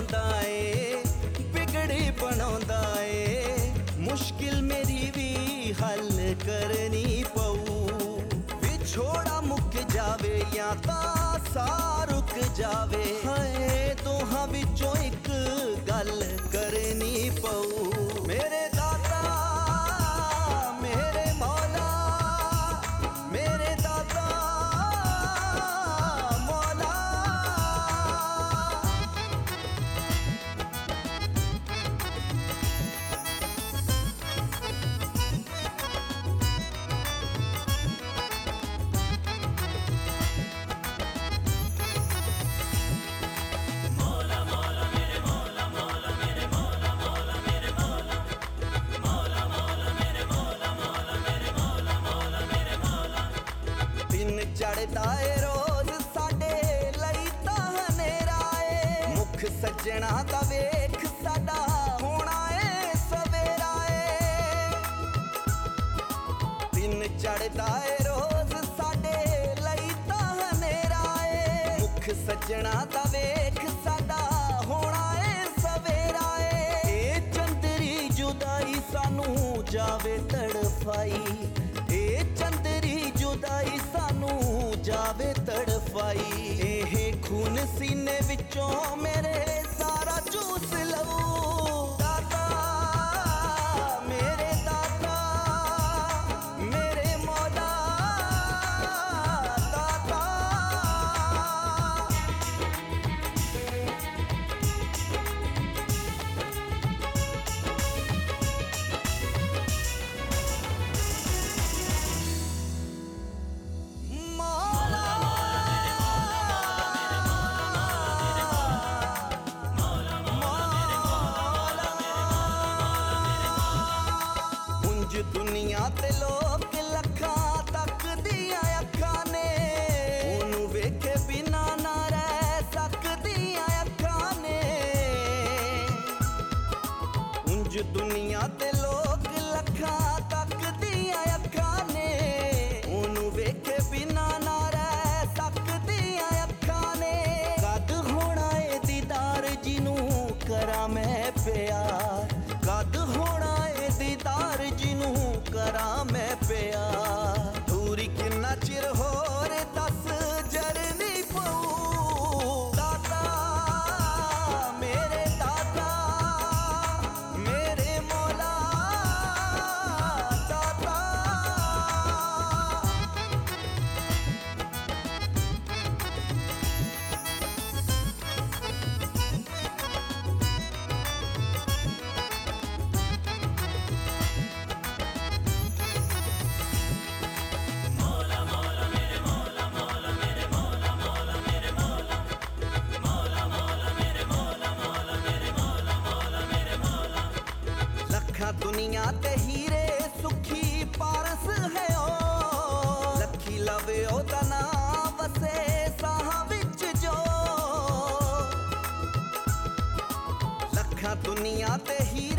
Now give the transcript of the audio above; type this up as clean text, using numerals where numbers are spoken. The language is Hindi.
बनाउंदा ए, बिगड़ी बनाउंदा ए। मुश्किल मेरी भी हल करनी पऊ, विछोड़ा मुक जावे या तां साह रुक जावे। हाय दोहां विचों एक गल करनी पऊ। मेरे दाता मेरे मौला, मेरे दाता मौला। चढ़दा ए रोज साडे लई तां हनेरा ए, मुख सज्जणा दा वेख साडा होना ए सवेरा ए। दिन चढ़दा ए रोज साडे लई तां हनेरा ए, मुख सज्जणा दा वेख साडा होना ए सवेरा ए। ए चंदरी जुदाई सानू जावे तड़फाई, ए चंदरी जुदाई सानू जावे तड़फाई। एह खून सीने विचों मेरे सारा चूस लऊ। दाता मेरे दाता मेरे मौला दाता। दुनिया ते लोग लखां तक दियां अखां ने, ओनू वेखे बिना ना रह सकदियां अखां ने। उंज दुनिया ते लोग लखां तक दियां अखां ने, ओनू वेखे बिना ना रह सकदियां अखां ने। कद होना ए दीदार जिनू करा मैं प्यार, कद होना ए दीदार जिनू करा मैं प्यार। दूरी किन्ना चिर होर दस जरनी पऊ। दाता मेरे दाता मेरे मौला दाता। दुनिया ते हीरे सुखी पारस है ओ, लखी लवे ओदा नाम वसे साह विच जो। लखा दुनिया ते ही